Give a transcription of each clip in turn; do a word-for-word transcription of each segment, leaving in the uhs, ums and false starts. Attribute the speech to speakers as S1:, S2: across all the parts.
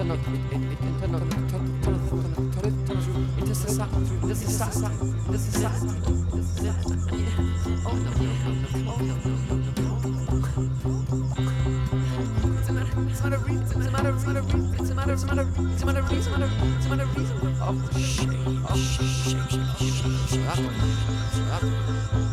S1: internal, internal, intercessor, this is this is oh no, oh no, it's a matter, it's a matter of reason, it's a matter, it's a matter, it's a matter, it's a matter, it's a matter of reason, it's a matter of reason. Oh shame, oh shame, shame, shame, shame, that one, that one.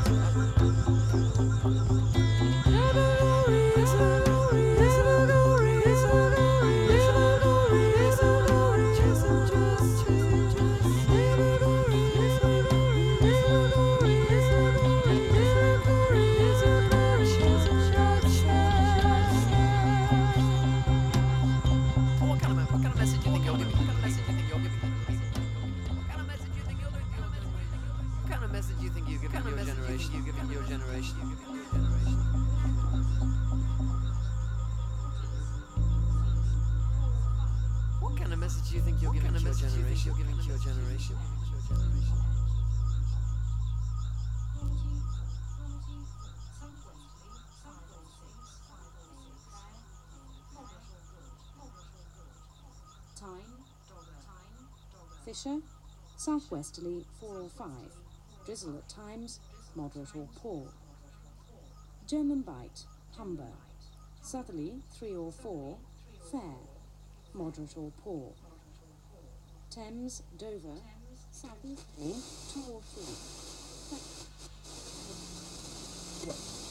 S1: Message you think you're giving to your generation? You're giving to your generation.
S2: Time, Fisher, southwesterly four oh five, drizzle at times, moderate or poor. German Bight, Humber, southerly three oh four, fair, moderate or poor. Thames, Dover, southeasterly two oh three.